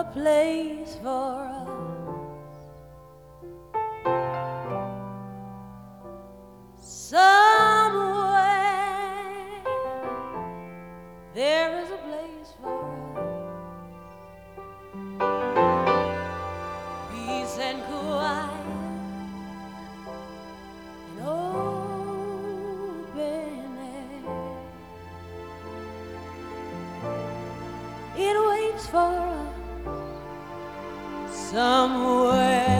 place for us. Somewhere there is a place for us. Peace and quiet and open air. It waits for us somewhere.